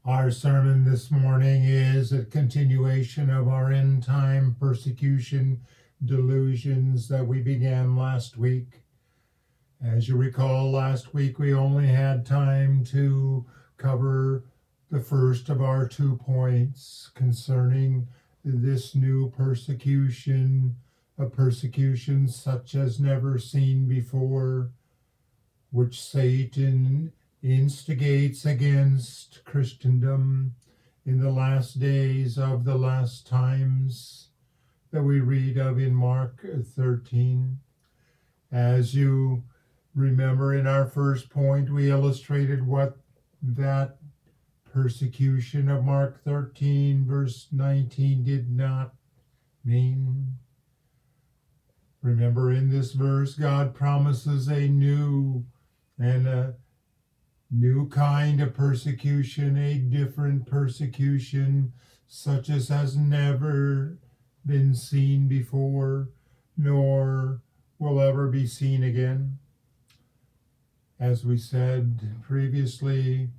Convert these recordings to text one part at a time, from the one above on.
Our sermon this morning is a continuation of our end time persecution delusions that we began last week. As you recall, last week we only had time to cover the first of our 2 points concerning this new persecution, a persecution such as never seen before, which Satan instigates against Christendom in the last days of the last times that we read of in Mark 13. As you remember, in our first point, we illustrated what that persecution of Mark 13, verse 19 did not mean. Remember, in this verse, God promises a new kind of persecution, a different persecution, such as has never been seen before, nor will ever be seen again. As we said previously,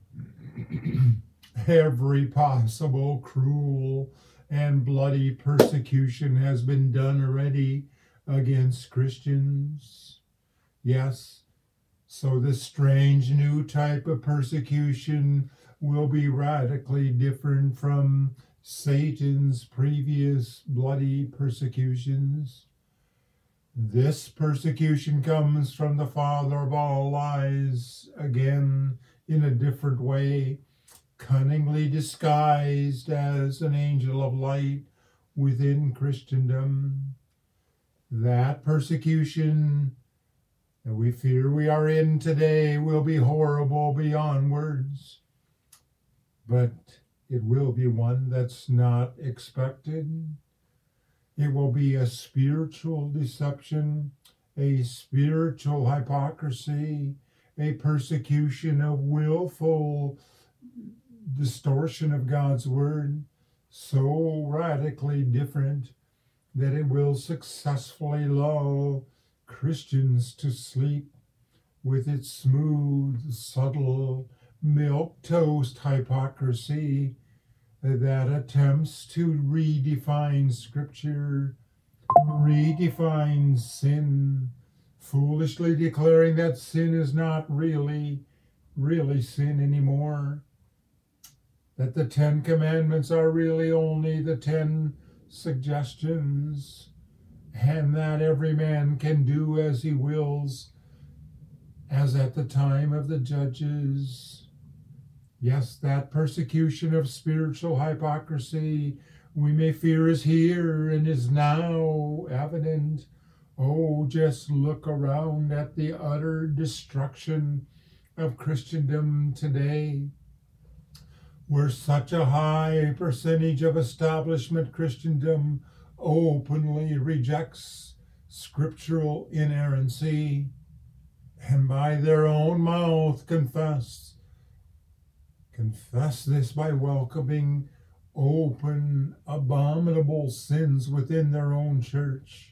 every possible cruel and bloody persecution has been done already against Christians. Yes, so this strange new type of persecution will be radically different from Satan's previous bloody persecutions. This persecution comes from the father of all lies, again in a different way, cunningly disguised as an angel of light within Christendom. That persecution that we fear we are in today will be horrible beyond words, but it will be one that's not expected. It will be a spiritual deception, a spiritual hypocrisy, a persecution of willful distortion of God's word, so radically different that it will successfully lull Christians to sleep with its smooth, subtle, milquetoast hypocrisy that attempts to redefine Scripture, redefine sin, foolishly declaring that sin is not really sin anymore, that the 10 Commandments are really only the 10 suggestions, and that every man can do as he wills, as at the time of the judges. Yes, that persecution of spiritual hypocrisy we may fear is here and is now evident. Oh, just look around at the utter destruction of Christendom today, where such a high percentage of establishment Christendom openly rejects scriptural inerrancy, and by their own mouth confess this by welcoming open, abominable sins within their own church,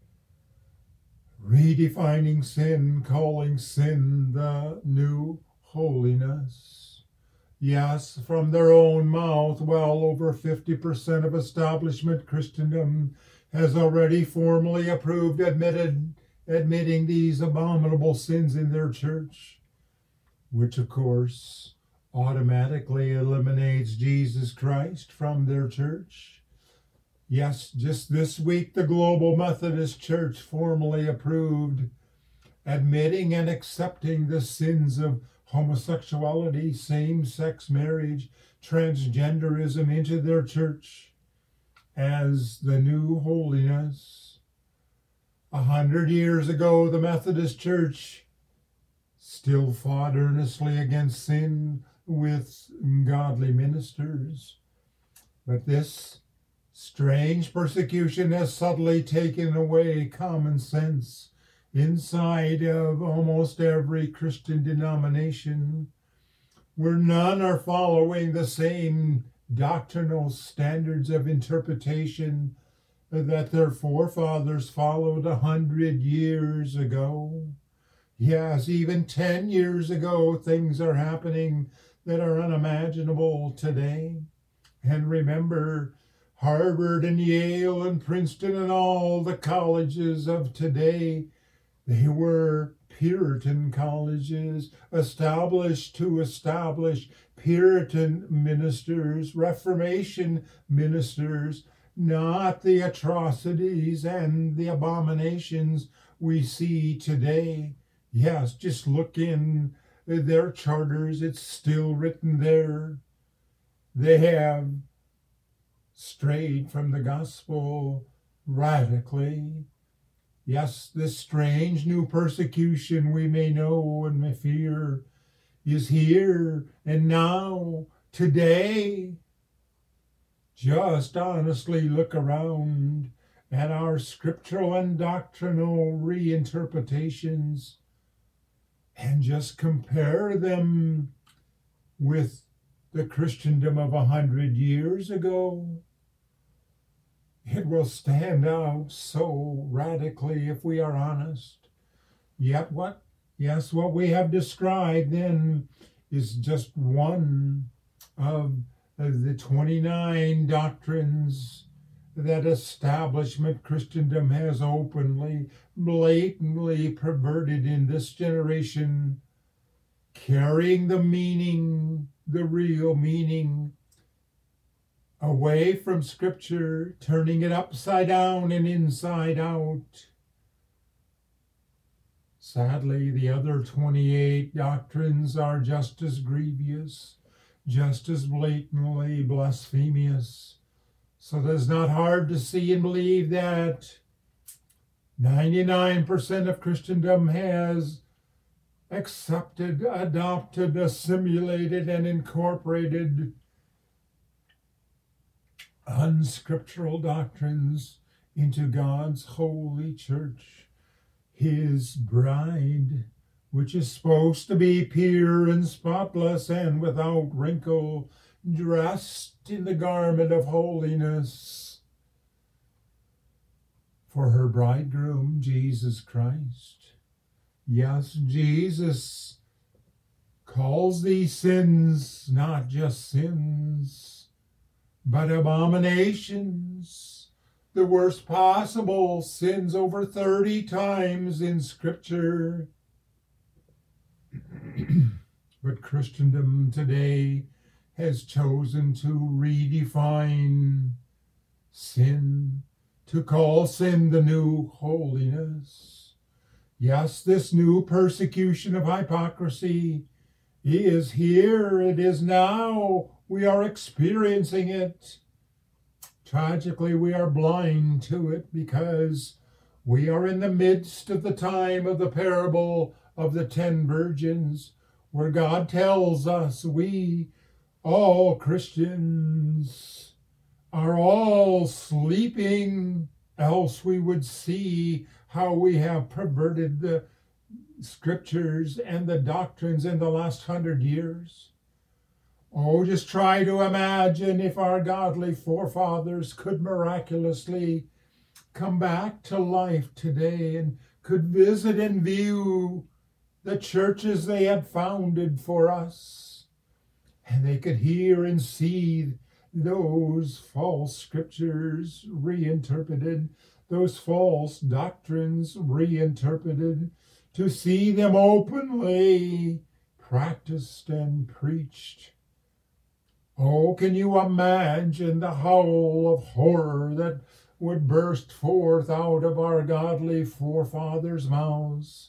redefining sin, calling sin the new holiness. Yes, from their own mouth, well over 50% of establishment Christendom has already formally approved, admitting these abominable sins in their church, which of course automatically eliminates Jesus Christ from their church. Yes, just this week, the Global Methodist Church formally approved, admitting and accepting the sins of homosexuality, same-sex marriage, transgenderism into their church as the new holiness. 100 years ago, the Methodist Church still fought earnestly against sin with godly ministers. But this strange persecution has subtly taken away common sense inside of almost every Christian denomination, where none are following the same doctrinal standards of interpretation that their forefathers followed 100 years ago. Yes, even 10 years ago, things are happening that are unimaginable today. And remember, Harvard and Yale and Princeton and all the colleges of today, they were Puritan colleges, established to establish Puritan ministers, Reformation ministers, not the atrocities and the abominations we see today. Yes, just look in their charters, it's still written there. They have strayed from the gospel radically. Yes, this strange new persecution we may know and may fear is here and now, today. Just honestly look around at our scriptural and doctrinal reinterpretations and just compare them with the Christendom of 100 years ago. It will stand out so radically if we are honest. Yet what we have described then is just one of the 29 doctrines that establishment Christendom has openly, blatantly perverted in this generation, carrying the meaning, the real meaning, away from Scripture, turning it upside down and inside out. Sadly, the other 28 doctrines are just as grievous, just as blatantly blasphemous. So it's not hard to see and believe that 99% of Christendom has accepted, adopted, assimilated, and incorporated unscriptural doctrines into God's holy church, His bride, which is supposed to be pure and spotless and without wrinkle, dressed in the garment of holiness for her bridegroom, Jesus Christ. Yes, Jesus calls these sins not just sins, but abominations, the worst possible sins, over 30 times in Scripture. But Christendom today has chosen to redefine sin, to call sin the new holiness. Yes, this new persecution of hypocrisy is here, it is now, we are experiencing it. Tragically, we are blind to it because we are in the midst of the time of the parable of the 10 virgins, where God tells us we, all Christians, are all sleeping, else we would see how we have perverted the Scriptures and the doctrines in the last 100 years. Oh, just try to imagine if our godly forefathers could miraculously come back to life today and could visit and view the churches they had founded for us, and they could hear and see those false scriptures reinterpreted, those false doctrines reinterpreted, to see them openly practiced and preached. Oh, can you imagine the howl of horror that would burst forth out of our godly forefathers' mouths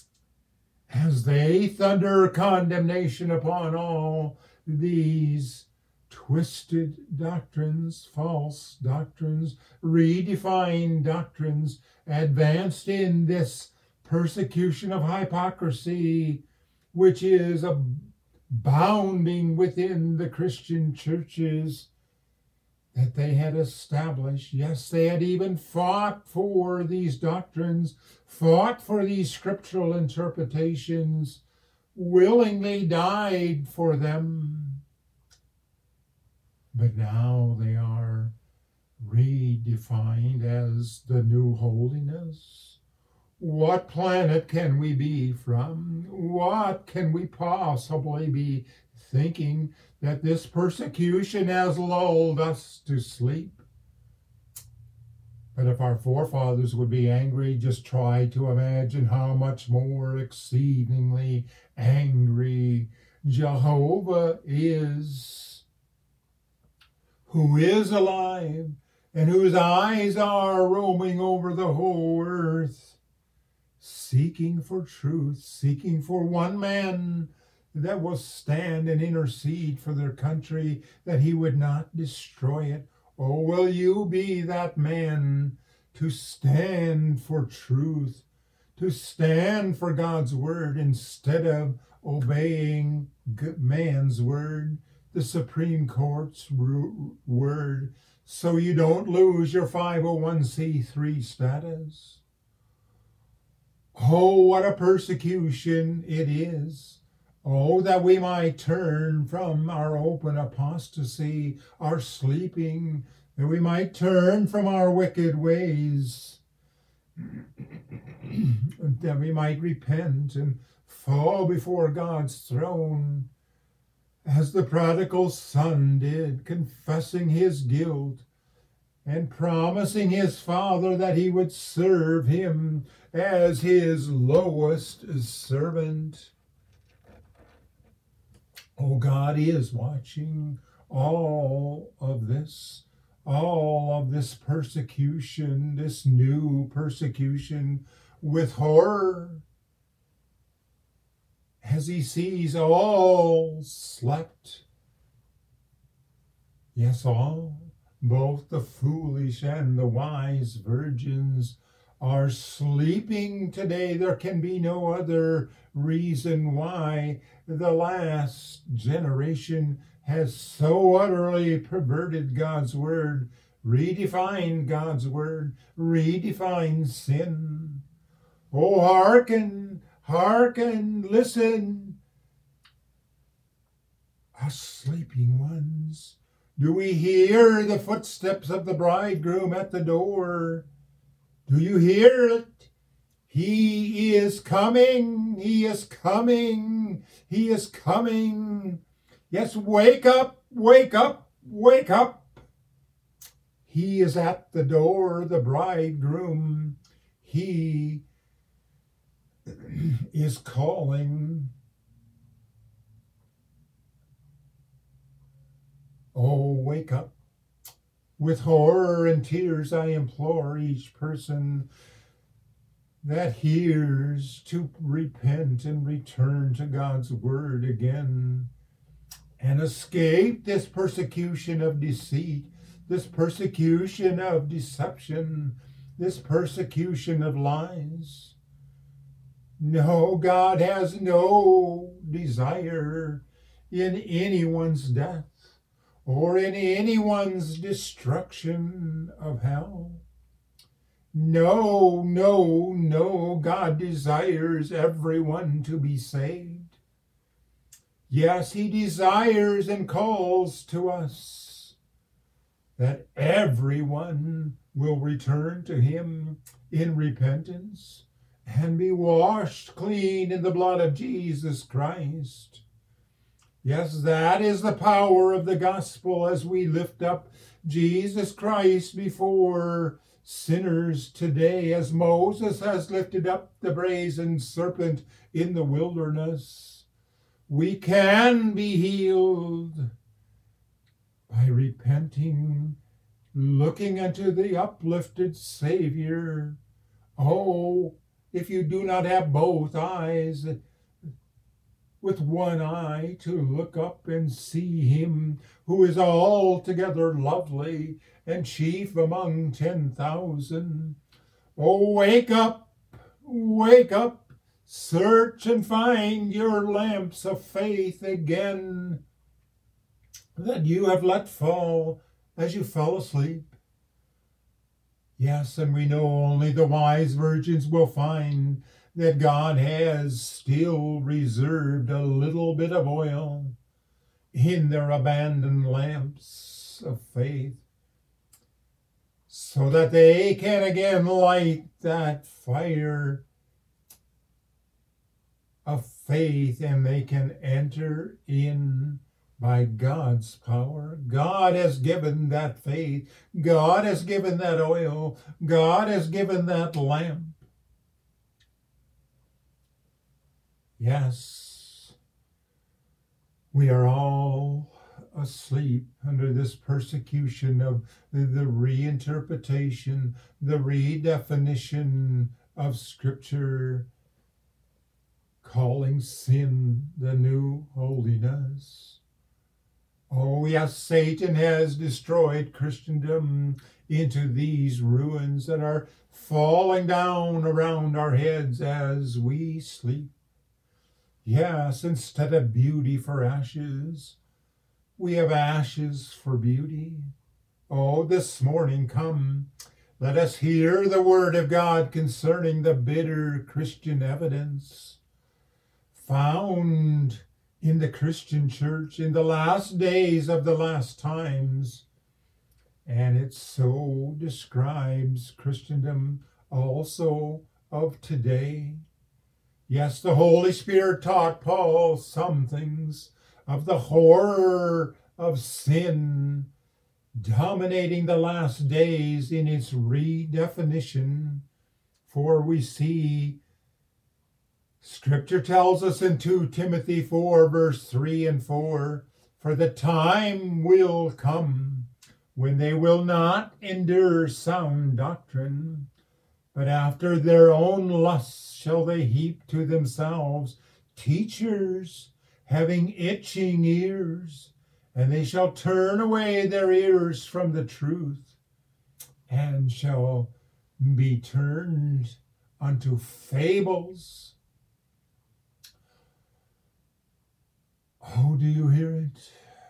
as they thunder condemnation upon all these twisted doctrines, false doctrines, redefined doctrines, advanced in this persecution of hypocrisy, which is abounding within the Christian churches that they had established. Yes, they had even fought for these doctrines, fought for these scriptural interpretations, willingly died for them. But now they are redefined as the new holiness. What planet can we be from? What can we possibly be thinking that this persecution has lulled us to sleep. But if our forefathers would be angry, just try to imagine how much more exceedingly angry Jehovah is, who is alive and whose eyes are roaming over the whole earth, seeking for truth, seeking for one man that will stand and intercede for their country, that he would not destroy it. Oh, will you be that man to stand for truth, to stand for God's word instead of obeying man's word, the Supreme Court's word, so you don't lose your 501c3 status? Oh, what a persecution it is. Oh, that we might turn from our open apostasy, our sleeping, that we might turn from our wicked ways, that we might repent and fall before God's throne, as the prodigal son did, confessing his guilt and promising his father that he would serve him as his lowest servant. Oh, God is watching all of this persecution, this new persecution, with horror, as he sees all slept. Yes, all, both the foolish and the wise virgins, are sleeping today. There can be no other reason why the last generation has so utterly perverted God's word, redefined God's word, redefined sin. Oh, hearken, hearken, listen, us sleeping ones. Do we hear the footsteps of the bridegroom at the door? Do you hear it? He is coming, he is coming, he is coming. Yes, wake up, wake up, wake up. He is at the door, the bridegroom. He is calling. Oh, wake up. With horror and tears I implore each person that hears to repent and return to God's word again and escape this persecution of deceit, this persecution of deception, this persecution of lies. No, God has no desire in anyone's death or in anyone's destruction of hell. No, no, no, God desires everyone to be saved. Yes, he desires and calls to us that everyone will return to him in repentance and be washed clean in the blood of Jesus Christ. Yes, that is the power of the gospel as we lift up Jesus Christ before sinners today, as Moses has lifted up the brazen serpent in the wilderness. We can be healed by repenting, looking unto the uplifted Savior. Oh, if you do not have both eyes, with one eye to look up and see him who is altogether lovely and chief among 10,000. Oh, wake up, search and find your lamps of faith again that you have let fall as you fell asleep. Yes, and we know only the wise virgins will find that God has still reserved a little bit of oil in their abandoned lamps of faith, so that they can again light that fire of faith, and they can enter in by God's power. God has given that faith. God has given that oil. God has given that lamp. Yes, we are all asleep under this persecution of the reinterpretation, the redefinition of Scripture, calling sin the new holiness. Oh, yes, Satan has destroyed Christendom into these ruins that are falling down around our heads as we sleep. Yes, instead of beauty for ashes, we have ashes for beauty. Oh, this morning come, let us hear the word of God concerning the bitter Christian evidence found in the Christian church in the last days of the last times. And it so describes Christendom also of today. Yes, the Holy Spirit taught Paul some things of the horror of sin dominating the last days in its redefinition. For we see Scripture tells us in 2 Timothy 4, verse 3 and 4, for the time will come when they will not endure sound doctrine, but after their own lusts shall they heap to themselves teachers having itching ears, and they shall turn away their ears from the truth, and shall be turned unto fables. Oh, do you hear it?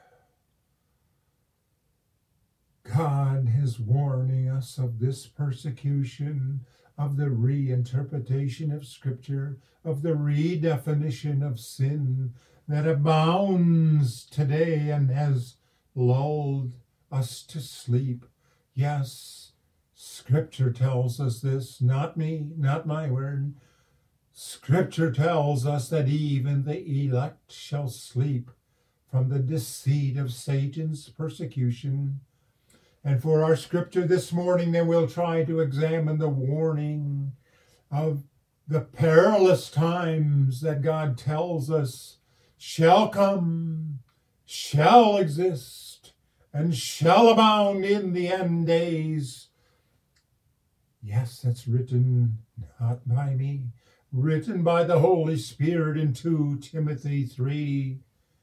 God is warning us of this persecution, of the reinterpretation of Scripture, of the redefinition of sin that abounds today and has lulled us to sleep. Yes, Scripture tells us this, not me, not my word. Scripture tells us that even the elect shall sleep from the deceit of Satan's persecution. And for our scripture this morning, then we'll try to examine the warning of the perilous times that God tells us shall come, shall exist, and shall abound in the end days. Yes, that's written not by me, written by the Holy Spirit in 2 Timothy 3.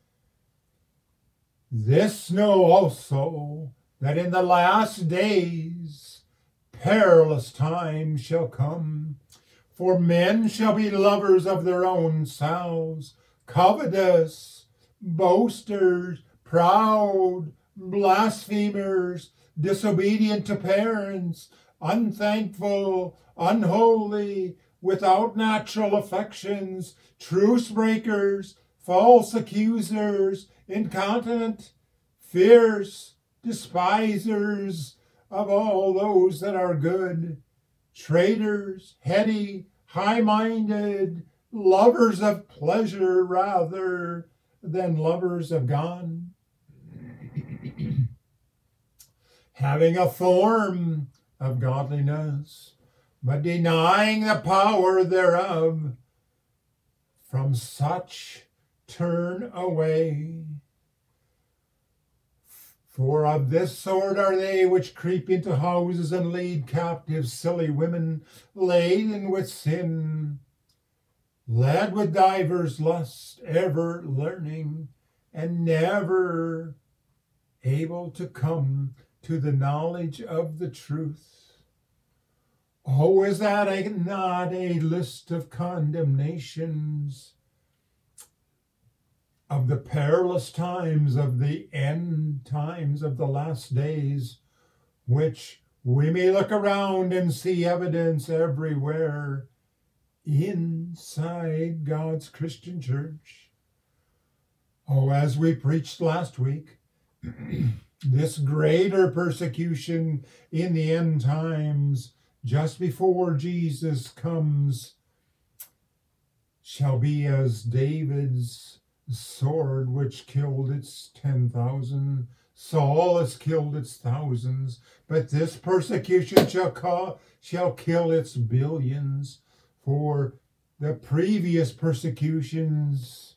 This know also, that in the last days perilous times shall come. For men shall be lovers of their own selves, covetous, boasters, proud, blasphemers, disobedient to parents, unthankful, unholy, without natural affections, truce breakers, false accusers, incontinent, fierce, despisers of all those that are good, traitors, heady, high-minded, lovers of pleasure rather than lovers of God, having a form of godliness, but denying the power thereof. From such turn away. For of this sort are they which creep into houses and lead captive silly women, laden with sin, led with divers lusts, ever learning, and never able to come to the knowledge of the truth. Oh, is that not a list of condemnations of the perilous times, of the end times, of the last days, which we may look around and see evidence everywhere inside God's Christian church? Oh, as we preached last week, this greater persecution in the end times, just before Jesus comes, shall be as David's sword, which killed its 10,000. Saul has killed its thousands, but this persecution shall kill its billions. For the previous persecutions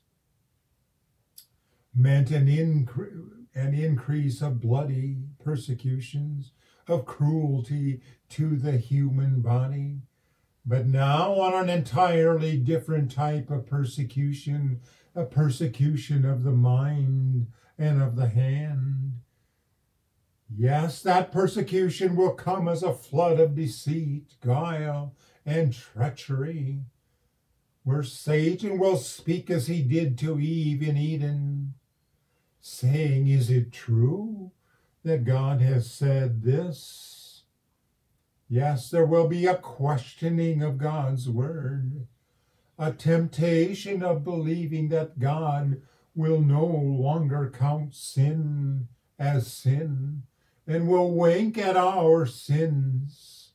meant an increase of bloody persecutions, of cruelty to the human body. But now on an entirely different type of persecution, a persecution of the mind and of the hand. Yes, that persecution will come as a flood of deceit, guile, and treachery, where Satan will speak as he did to Eve in Eden, saying, "Is it true that God has said this?" Yes, there will be a questioning of God's word, a temptation of believing that God will no longer count sin as sin and will wink at our sins.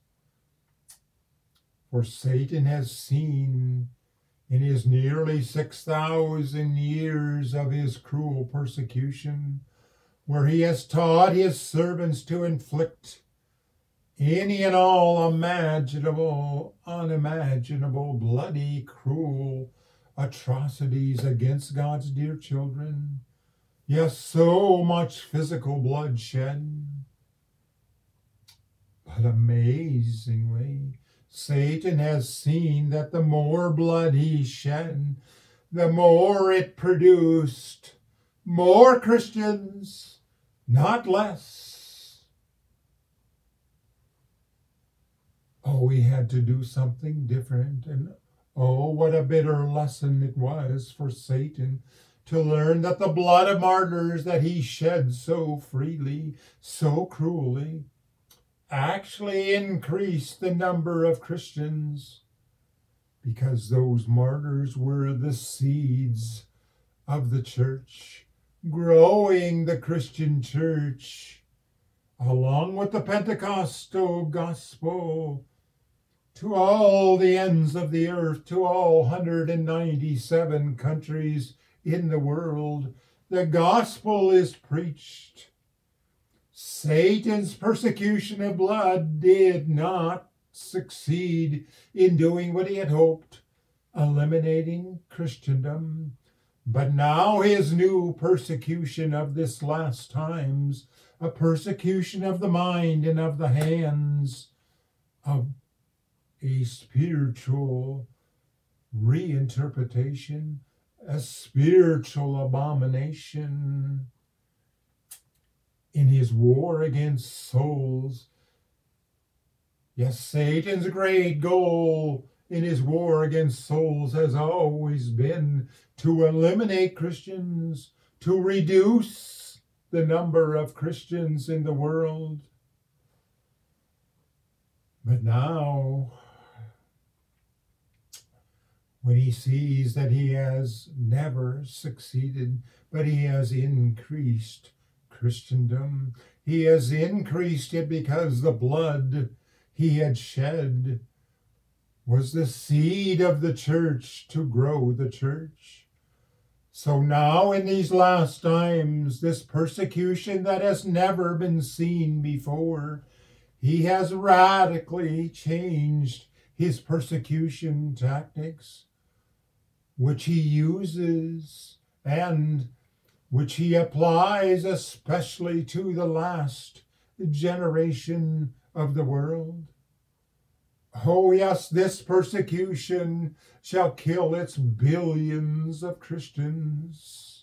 For Satan has seen in his nearly 6,000 years of his cruel persecution, where he has taught his servants to inflict any and all imaginable, unimaginable, bloody, cruel atrocities against God's dear children. Yes, so much physical bloodshed. But amazingly, Satan has seen that the more blood he shed, the more it produced more Christians, not less. Oh, we had to do something different. And oh, what a bitter lesson it was for Satan to learn that the blood of martyrs that he shed so freely, so cruelly, actually increased the number of Christians, because those martyrs were the seeds of the church, growing the Christian church, along with the Pentecostal gospel, to all the ends of the earth, to all 197 countries in the world. The gospel is preached. Satan's persecution of blood did not succeed in doing what he had hoped, eliminating Christendom. But now his new persecution of this last times, a persecution of the mind and of the hands, of a spiritual reinterpretation, a spiritual abomination in his war against souls. Yes, Satan's great goal in his war against souls has always been to eliminate Christians, to reduce the number of Christians in the world. But now, when he sees that he has never succeeded, but he has increased Christendom, he has increased it because the blood he had shed was the seed of the church to grow the church. So now in these last times, this persecution that has never been seen before, he has radically changed his persecution tactics, which he uses and which he applies especially to the last generation of the world. Oh yes, this persecution shall kill its billions of Christians.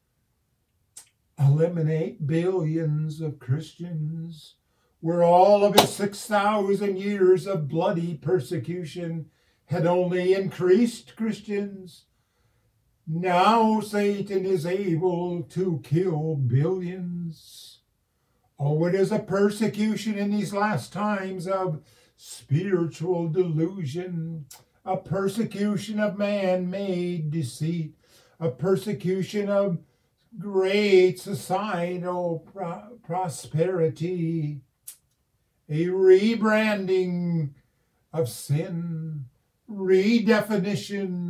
Eliminate billions of Christians, where all of its 6,000 years of bloody persecution had only increased Christians. Now Satan is able to kill billions. Oh, it is a persecution in these last times of spiritual delusion, a persecution of man-made deceit, a persecution of great societal prosperity, a rebranding of sin, redefinition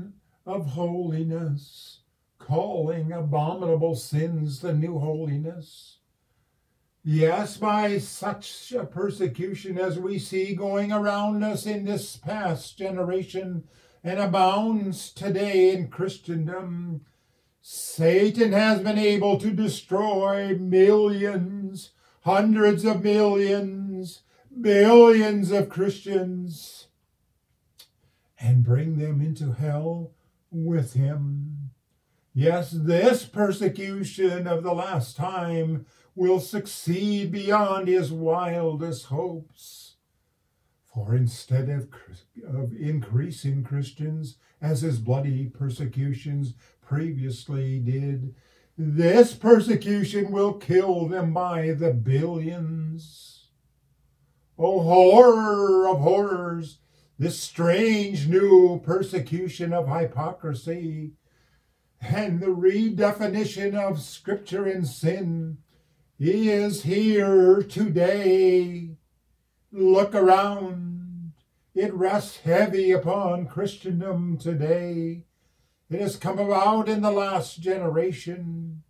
of holiness, calling abominable sins the new holiness. Yes, by such a persecution as we see going around us in this past generation and abounds today in Christendom, Satan has been able to destroy millions, hundreds of millions, billions of Christians and bring them into hell with him. Yes, this persecution of the last time will succeed beyond his wildest hopes. For instead of increasing Christians as his bloody persecutions previously did, this persecution will kill them by the billions. Oh, horror of horrors, this strange new persecution of hypocrisy and the redefinition of Scripture and sin is here today. Look around. It rests heavy upon Christendom today. It has come about in the last generation.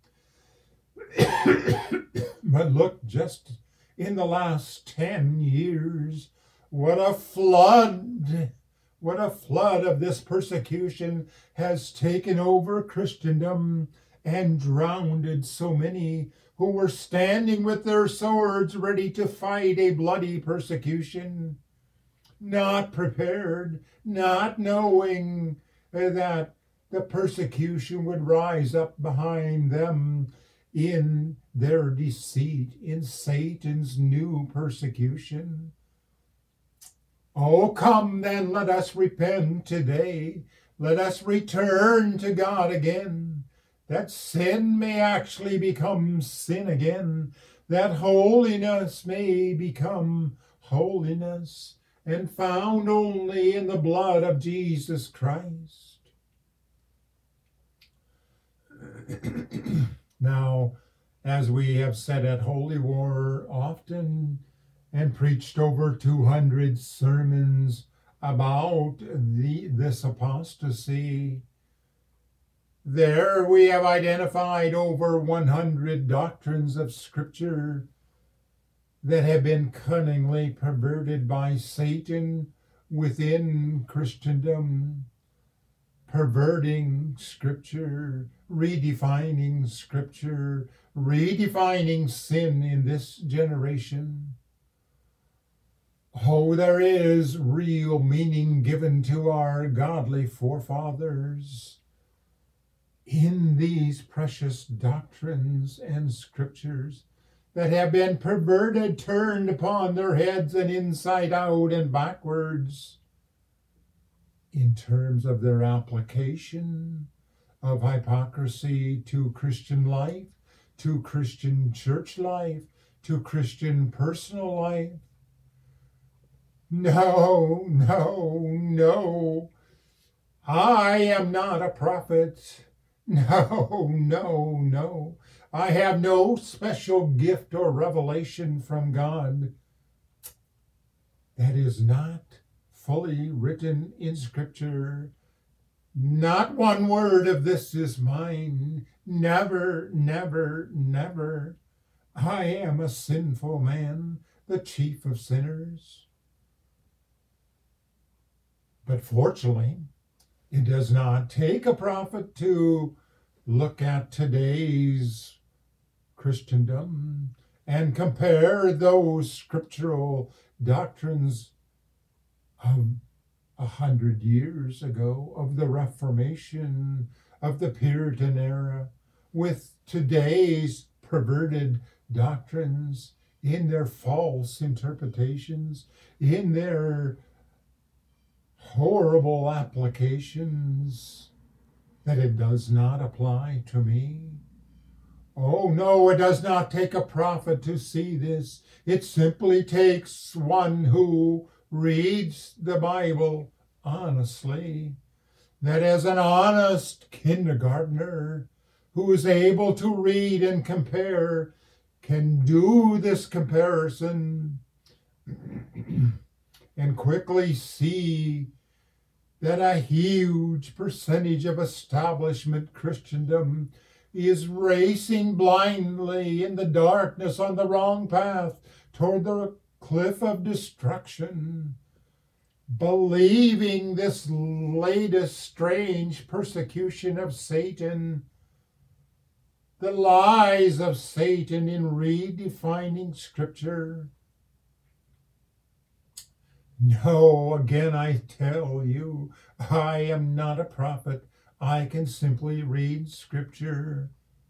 But look, just in the last 10 years, what a flood of this persecution has taken over Christendom and drowned so many who were standing with their swords ready to fight a bloody persecution, not prepared, not knowing that the persecution would rise up behind them in their deceit, in Satan's new persecution. Oh, come then, let us repent today. Let us return to God again, that sin may actually become sin again, that holiness may become holiness, and found only in the blood of Jesus Christ. Now, as we have said at Holy War often, and preached over 200 sermons about this apostasy, there we have identified over 100 doctrines of Scripture that have been cunningly perverted by Satan within Christendom, perverting Scripture, redefining Scripture, redefining sin in this generation. Oh, there is real meaning given to our godly forefathers in these precious doctrines and Scriptures that have been perverted, turned upon their heads and inside out and backwards in terms of their application of hypocrisy to Christian life, to Christian church life, to Christian personal life. No, no, no. I am not a prophet. No, no, no. I have no special gift or revelation from God that is not fully written in Scripture. Not one word of this is mine. Never, never, never. I am a sinful man, the chief of sinners. But fortunately, it does not take a prophet to look at today's Christendom and compare those scriptural doctrines of 100 years ago, of the Reformation, of the Puritan era, with today's perverted doctrines in their false interpretations, in their horrible applications, that it does not apply to me. Oh no, it does not take a prophet to see this. It simply takes one who reads the Bible honestly, that as an honest kindergartner who is able to read and compare can do this comparison and quickly see that a huge percentage of establishment Christendom is racing blindly in the darkness on the wrong path toward the cliff of destruction, believing this latest strange persecution of Satan, the lies of Satan in redefining Scripture. No, again I tell you, I am not a prophet. I can simply read Scripture.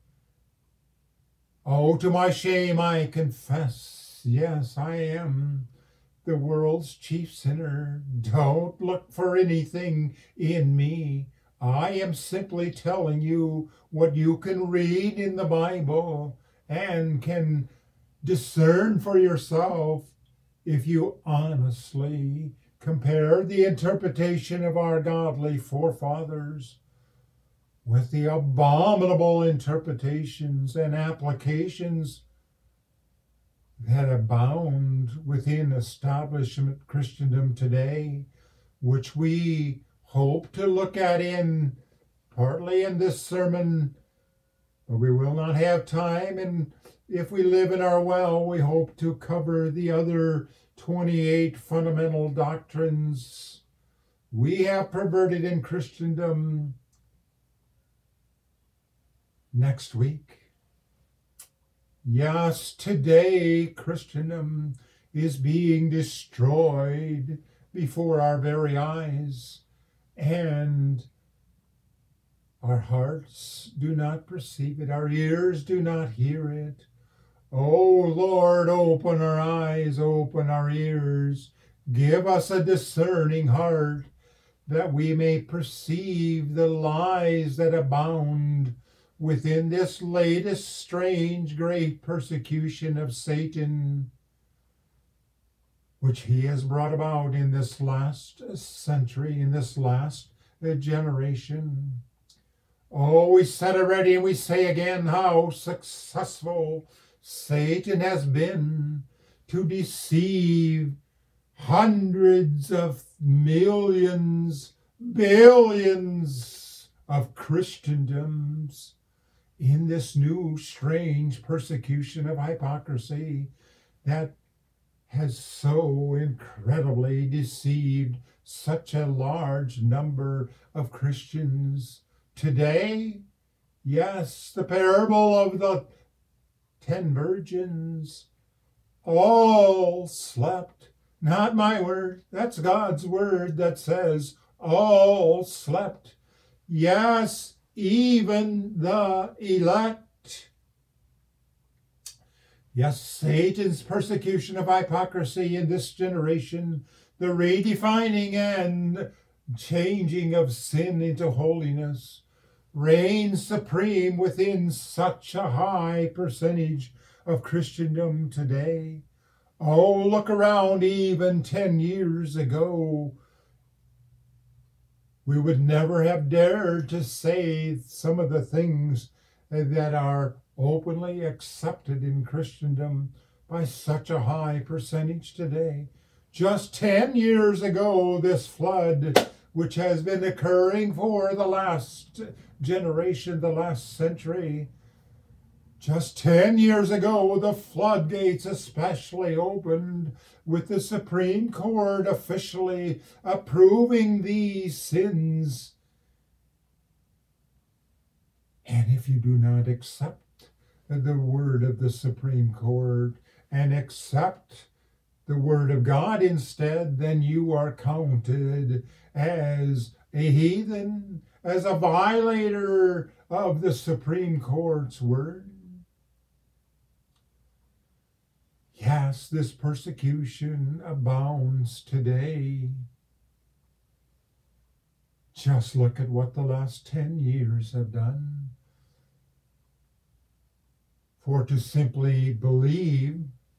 Oh, to my shame I confess, yes, I am the world's chief sinner. Don't look for anything in me. I am simply telling you what you can read in the Bible and can discern for yourself if you honestly compare the interpretation of our godly forefathers with the abominable interpretations and applications that abound within establishment Christendom today, which we hope to look at partly in this sermon, but we will not have time, and if we live in our well, we hope to cover the other 28 fundamental doctrines we have perverted in Christendom next week. Yes, today Christendom is being destroyed before our very eyes, and our hearts do not perceive it, our ears do not hear it. Oh Lord, open our eyes, open our ears, give us a discerning heart, that we may perceive the lies that abound within this latest strange great persecution of Satan, which he has brought about in this last century, in this last generation. Oh, we said already and we say again how successful Satan has been to deceive hundreds of millions, billions of Christendoms in this new strange persecution of hypocrisy that has so incredibly deceived such a large number of Christians. Today, yes, the parable of the 10 virgins all slept. Not my word, that's God's word that says all slept. Yes, even the elect. Yes, Satan's persecution of hypocrisy in this generation, the redefining and changing of sin into holiness, reigns supreme within such a high percentage of Christendom today. Oh, look around. Even 10 years ago, we would never have dared to say some of the things that are openly accepted in Christendom by such a high percentage today. Just 10 years ago, this flood, which has been occurring for the last generation, the last century, just 10 years ago, the floodgates especially opened with the Supreme Court officially approving these sins. And if you do not accept the word of the Supreme Court and accept the word of God instead, then you are counted as a heathen, as a violator of the Supreme Court's word. Yes, this persecution abounds today. Just look at what the last 10 years have done. For to simply believe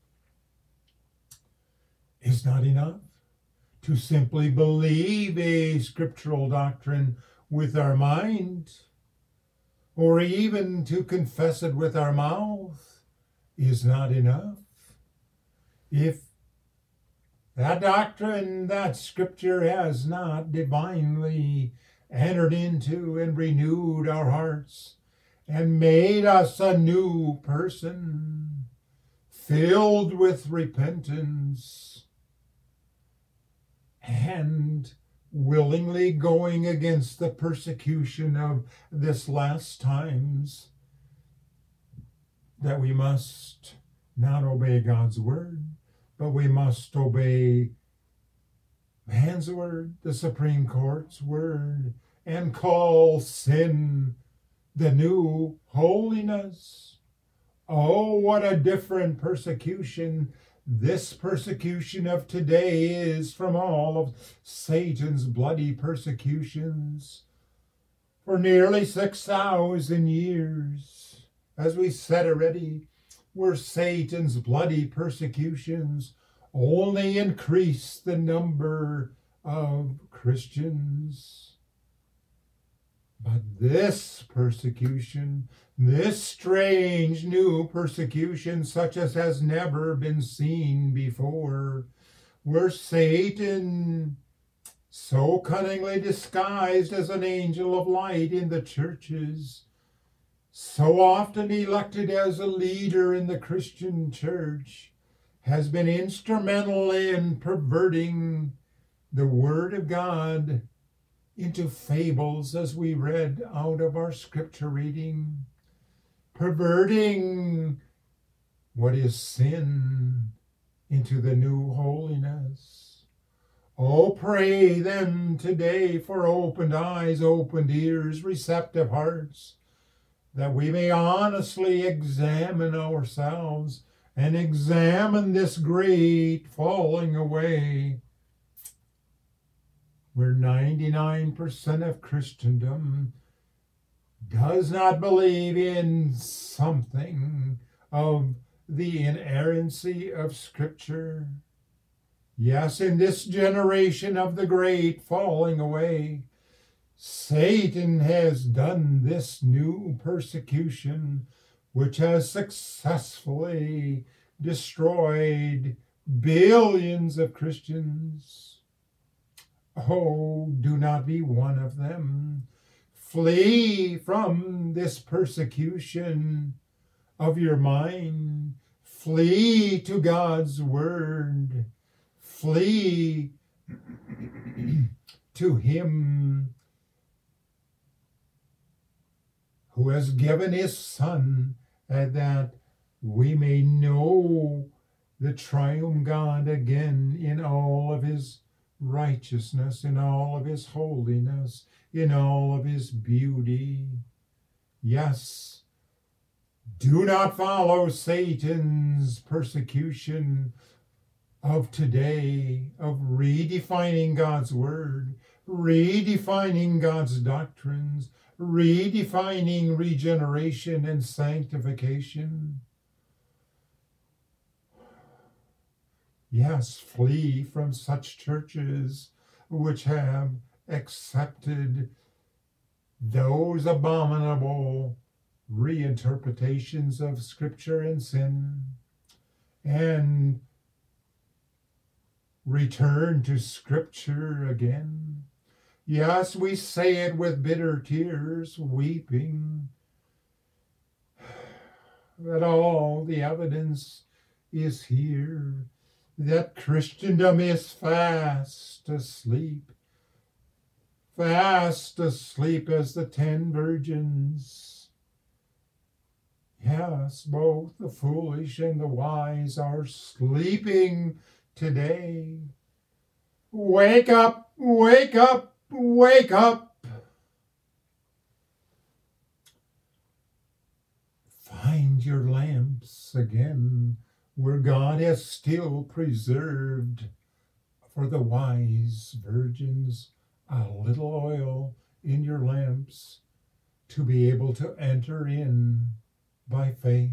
is not enough. To simply believe a scriptural doctrine with our mind, or even to confess it with our mouth, is not enough. If That doctrine that Scripture has not divinely entered into and renewed our hearts and made us a new person, filled with repentance and willingly going against the persecution of this last times, that we must not obey God's word, but we must obey man's word, the Supreme Court's word, and call sin the new holiness. Oh, what a different persecution this persecution of today is from all of Satan's bloody persecutions. For nearly 6,000 years, as we said already, were Satan's bloody persecutions only increase the number of Christians. But this persecution, this strange new persecution, such as has never been seen before, where Satan, so cunningly disguised as an angel of light in the churches, so often elected as a leader in the Christian church, has been instrumental in perverting the Word of God into fables, as we read out of our scripture reading, perverting what is sin into the new holiness. Oh, pray then today for opened eyes, opened ears, receptive hearts, that we may honestly examine ourselves and examine this great falling away, where 99% of Christendom does not believe in something of the inerrancy of Scripture. Yes, in this generation of the great falling away, Satan has done this new persecution, which has successfully destroyed billions of Christians. Oh, do not be one of them. Flee from this persecution of your mind. Flee to God's word. Flee to Him who has given His Son, that we may know the triune God again in all of His righteousness, in all of His holiness, in all of His beauty. Yes, do not follow Satan's persecution of today, of redefining God's word, redefining God's doctrines, redefining regeneration and sanctification. Yes, flee from such churches which have accepted those abominable reinterpretations of Scripture and sin, and return to Scripture again. Yes, we say it with bitter tears, weeping, that all the evidence is here, that Christendom is fast asleep as the 10 virgins. Yes, both the foolish and the wise are sleeping today. Wake up, wake up, wake up. Find your lamps again, where God has still preserved for the wise virgins a little oil in your lamps to be able to enter in by faith.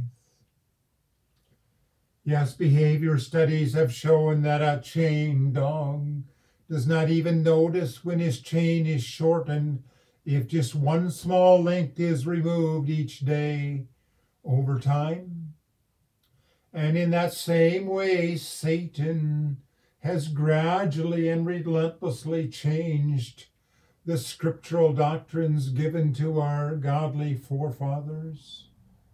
Yes, behavior studies have shown that a chained dog does not even notice when his chain is shortened if just one small length is removed each day over time. And in that same way, Satan has gradually and relentlessly changed the scriptural doctrines given to our godly forefathers.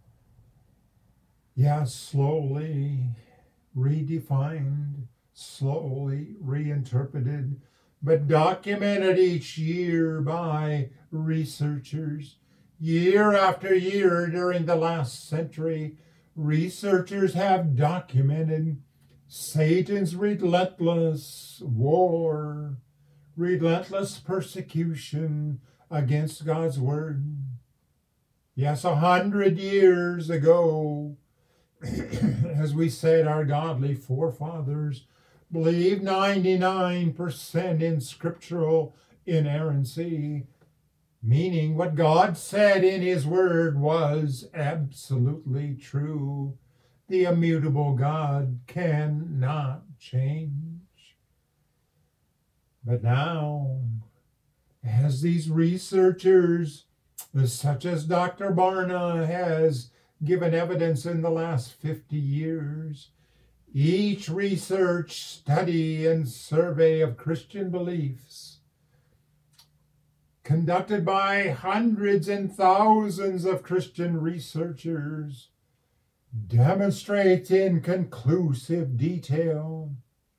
Yes, slowly redefined, slowly reinterpreted, but documented each year by researchers. Year after year during the last century, researchers have documented Satan's relentless war, relentless persecution against God's word. Yes, 100 years ago, as we said, our godly forefathers believed 99% in scriptural inerrancy, meaning what God said in his word was absolutely true. The immutable God cannot change. But now, as these researchers, such as Dr. Barna has given evidence in the last 50 years, each research, study, and survey of Christian beliefs conducted by hundreds and thousands of Christian researchers demonstrates in conclusive detail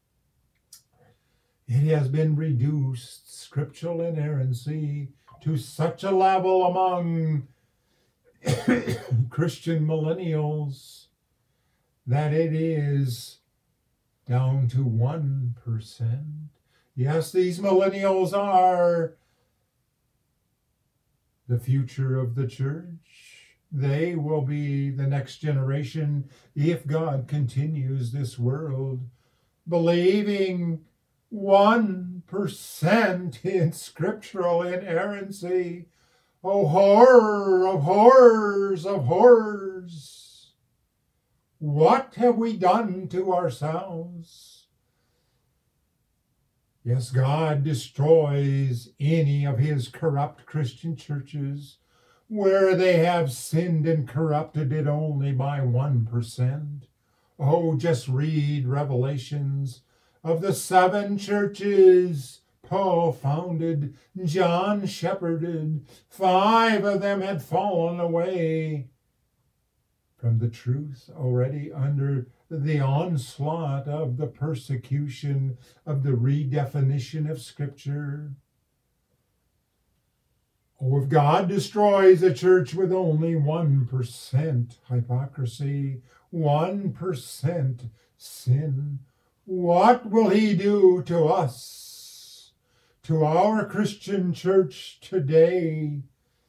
it has been reduced, scriptural inerrancy, to such a level among Christian millennials that it is down to 1%. Yes, these millennials are the future of the church. They will be the next generation if God continues this world believing 1% in scriptural inerrancy. Oh, horror of horrors of horrors. What have we done to ourselves? Yes, God destroys any of his corrupt Christian churches where they have sinned and corrupted it only by 1%. Oh, just read Revelations of the 7 churches Paul founded, John shepherded. 5 of them had fallen away from the truth, already under the onslaught of the persecution of the redefinition of Scripture. Oh, if God destroys a church with only 1% hypocrisy, 1% sin, what will he do to us, to our Christian church today?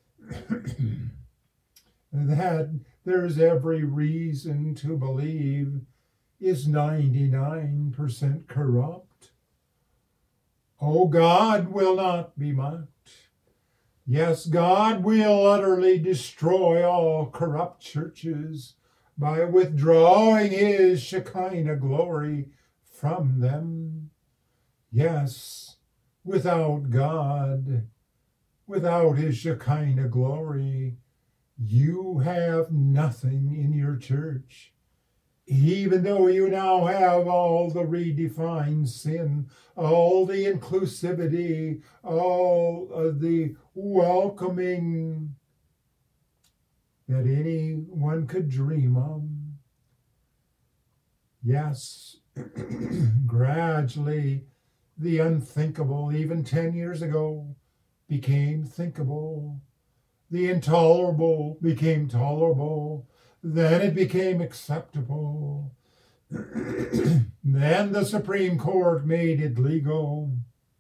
That there's every reason to believe is 99% corrupt. Oh, God will not be mocked. Yes, God will utterly destroy all corrupt churches by withdrawing his Shekinah glory from them. Yes, without God, without his Shekinah glory, you have nothing in your church. Even though you now have all the redefined sin, all the inclusivity, all of the welcoming that anyone could dream of. Yes, gradually the unthinkable, even 10 years ago, became thinkable. The intolerable became tolerable. Then it became acceptable. Then the Supreme Court made it legal.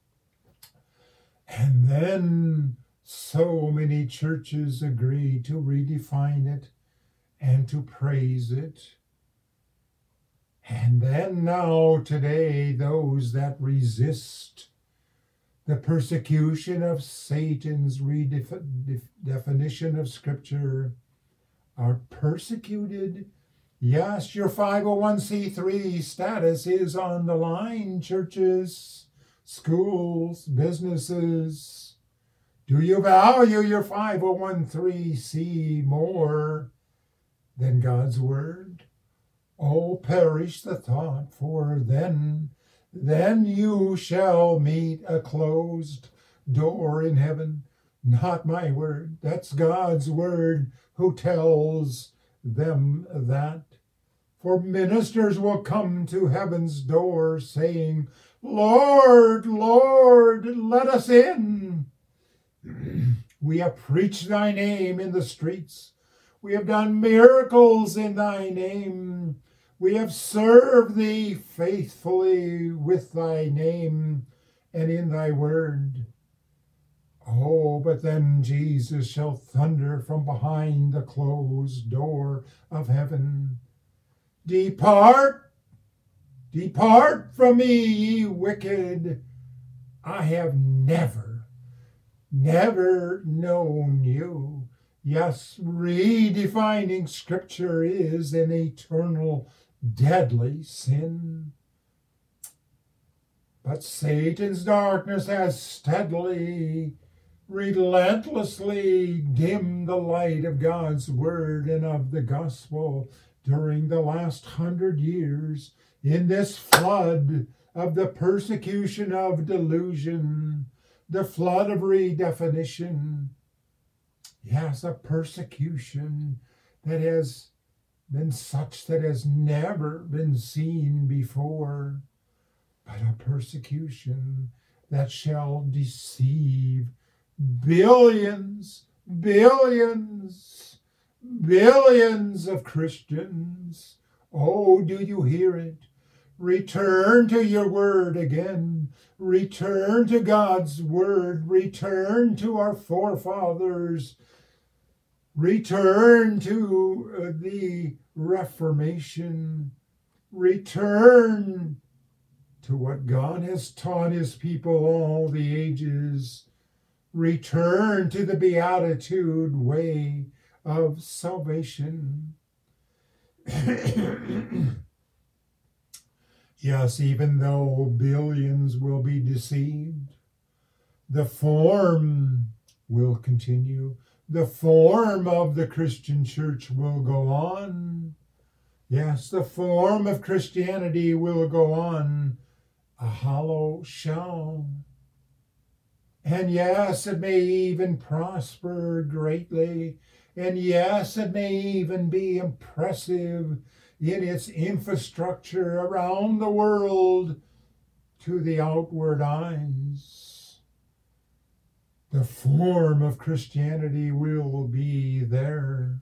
And then so many churches agreed to redefine it and to praise it. And then now today, those that resist the persecution of Satan's redefinition of Scripture are persecuted. Yes, your 501c3 status is on the line, churches, schools, businesses. Do you value your 501c more than God's word? Oh, perish the thought, for then then you shall meet a closed door in heaven. Not my word, that's God's word who tells them that. For ministers will come to heaven's door saying, Lord, Lord, let us in. We have preached thy name in the streets. We have done miracles in thy name. We have served thee faithfully with thy name and in thy word. Oh, but then Jesus shall thunder from behind the closed door of heaven. Depart, depart from me, ye wicked. I have never known you. Yes, redefining Scripture is an eternal, deadly sin. But Satan's darkness has steadily, relentlessly dimmed the light of God's word and of the gospel during the last 100 years in this flood of the persecution of delusion, the flood of redefinition. Yes, a persecution that has been such that has never been seen before, but a persecution that shall deceive billions of Christians. Oh, do you hear it? Return to your word again. Return to God's word. Return to our forefathers. Return to the Reformation. Return to what God has taught his people all the ages. Return to the beatitude way of salvation. Yes, even though billions will be deceived, the form will continue. The form of the Christian church will go on. Yes, the form of Christianity will go on, a hollow shell. And yes, it may even prosper greatly. And yes, it may even be impressive in its infrastructure around the world to the outward eyes. The form of Christianity will be there,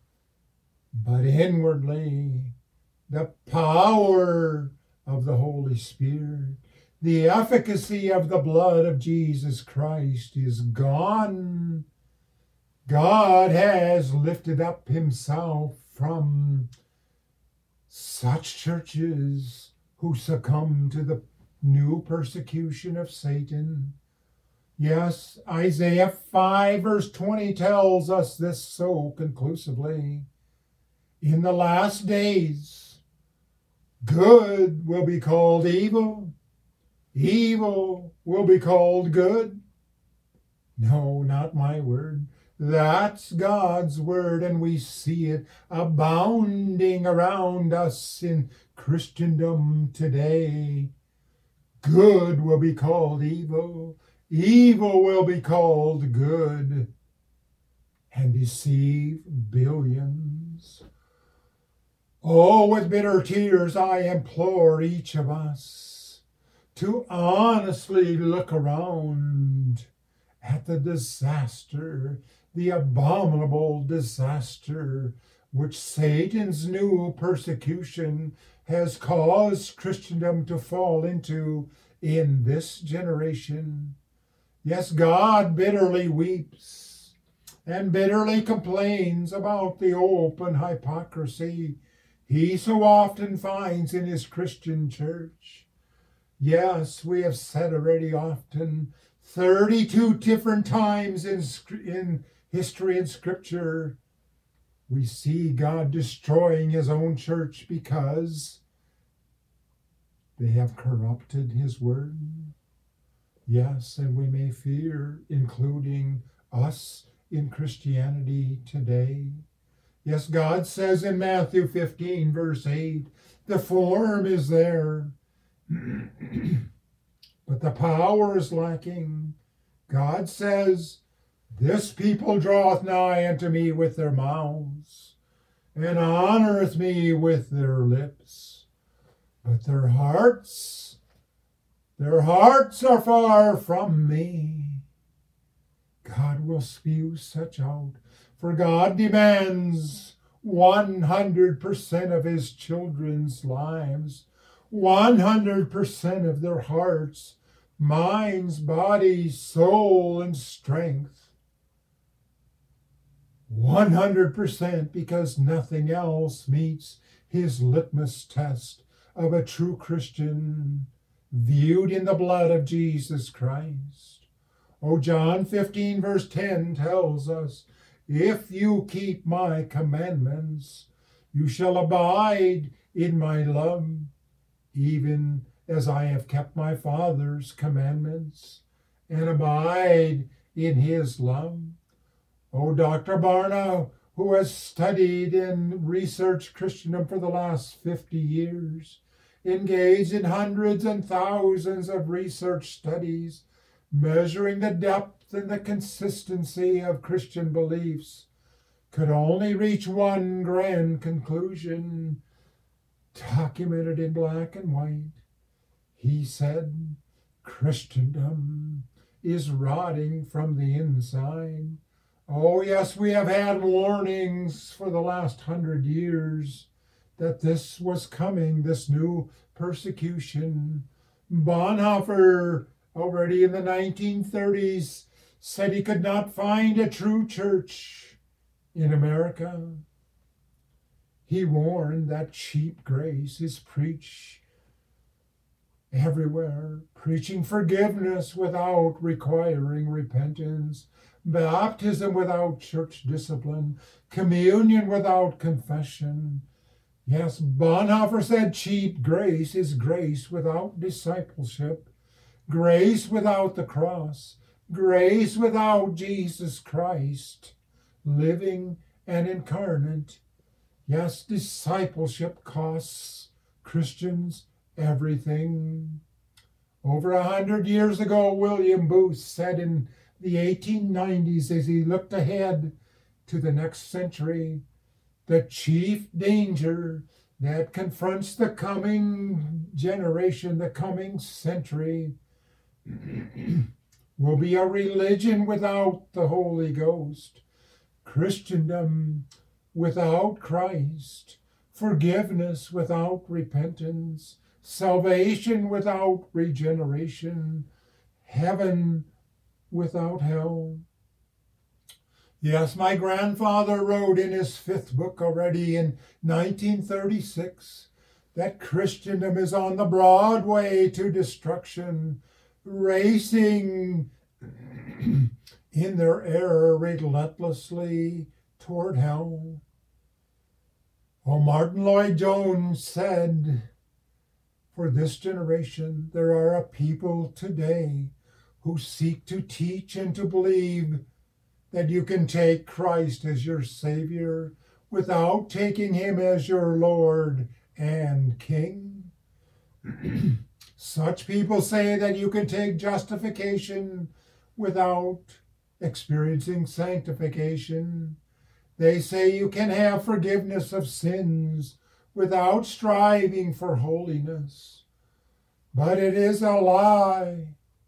but inwardly, the power of the Holy Spirit, the efficacy of the blood of Jesus Christ is gone. God has lifted up himself from such churches who succumb to the new persecution of Satan. Yes, Isaiah 5 verse 20 tells us this so conclusively. In the last days, good will be called evil. Evil will be called good. No, not my word. That's God's word, and we see it abounding around us in Christendom today. Good will be called evil. Evil will be called good, and deceive billions. Oh, with bitter tears I implore each of us to honestly look around at the disaster, the abominable disaster which Satan's new persecution has caused Christendom to fall into in this generation. Yes, God bitterly weeps and bitterly complains about the open hypocrisy he so often finds in his Christian church. Yes, we have said already often, 32 different times in history and Scripture, we see God destroying his own church because they have corrupted his word. Yes, and we may fear, including us in Christianity today. Yes, God says in Matthew 15, verse 8, the form is there. But the power is lacking. God says, this people draweth nigh unto me with their mouths, and honoreth me with their lips. But their hearts are far from me. God will spew such out, for God demands 100% of his children's lives, 100% of their hearts, minds, body, soul, and strength. 100%, because nothing else meets his litmus test of a true Christian viewed in the blood of Jesus Christ. Oh, John 15 verse 10 tells us, if you keep my commandments, you shall abide in my love, even as I have kept my Father's commandments and abide in his love. Oh, Dr. Barna, who has studied and researched Christendom for the last 50 years, engaged in hundreds and thousands of research studies, measuring the depth and the consistency of Christian beliefs, could only reach one grand conclusion, documented in black and white. He said, Christendom is rotting from the inside. Oh, yes, we have had warnings for the last 100 years that this was coming, this new persecution. Bonhoeffer, already in the 1930s, said he could not find a true church in America. He warned that cheap grace is preached everywhere, preaching forgiveness without requiring repentance, baptism without church discipline, communion without confession. Yes, Bonhoeffer said cheap grace is grace without discipleship, grace without the cross, grace without Jesus Christ, living and incarnate. Yes, discipleship costs Christians everything. Over 100 years ago, William Booth said in the 1890s, as he looked ahead to the next century, the chief danger that confronts the coming generation, the coming century, will be a religion without the Holy Ghost, Christendom without Christ, forgiveness without repentance, salvation without regeneration, heaven without hell. Yes, my grandfather wrote in his 5th book already in 1936 that Christendom is on the broad way to destruction, racing in their error relentlessly toward hell. Oh, Martin Lloyd-Jones said, for this generation, there are a people today who seek to teach and to believe that you can take Christ as your Savior without taking him as your Lord and King. Such people say that you can take justification without experiencing sanctification. They say you can have forgiveness of sins without striving for holiness. But it is a lie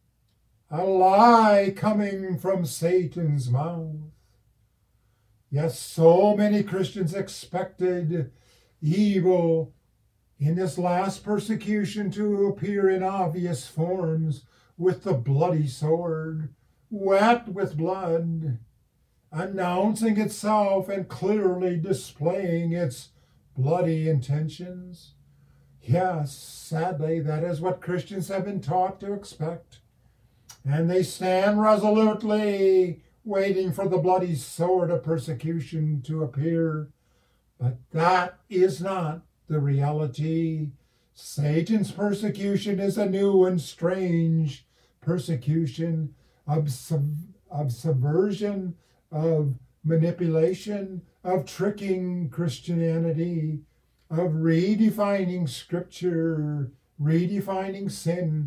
coming from Satan's mouth. Yes, so many Christians expected evil in this last persecution to appear in obvious forms with the bloody sword, wet with blood, announcing itself and clearly displaying its bloody intentions. Yes, sadly, that is what Christians have been taught to expect. And they stand resolutely waiting for the bloody sword of persecution to appear. But that is not the reality. Satan's persecution is a new and strange persecution of subversion, of manipulation, of tricking Christianity, of redefining Scripture redefining sin,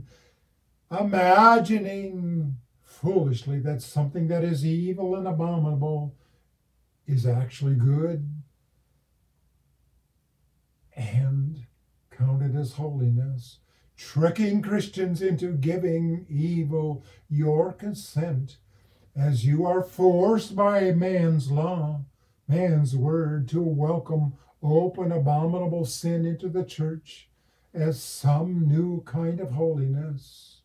imagining foolishly that something that is evil and abominable is actually good and counted as holiness, tricking Christians into giving evil your consent, as you are forced by man's law, man's word, to welcome open abominable sin into the church as some new kind of holiness.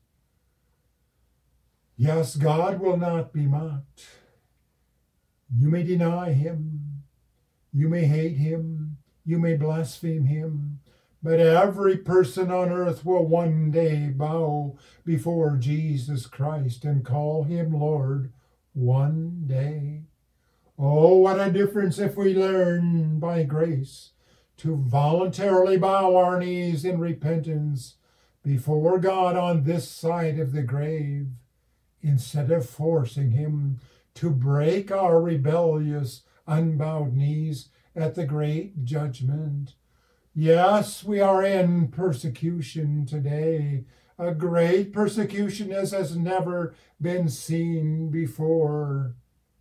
Yes, God will not be mocked. You may deny him, you may hate him, you may blaspheme him, but every person on earth will one day bow before Jesus Christ and call him Lord one day. Oh, what a difference if we learn by grace to voluntarily bow our knees in repentance before God on this side of the grave, instead of forcing him to break our rebellious, unbowed knees at the great judgment. Yes, we are in persecution today, a great persecution as has never been seen before.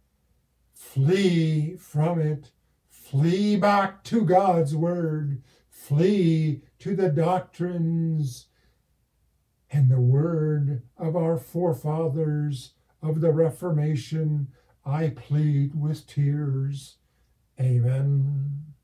Flee from it. Flee back to God's word. Flee to the doctrines and the word of our forefathers of the Reformation. I plead with tears. Amen.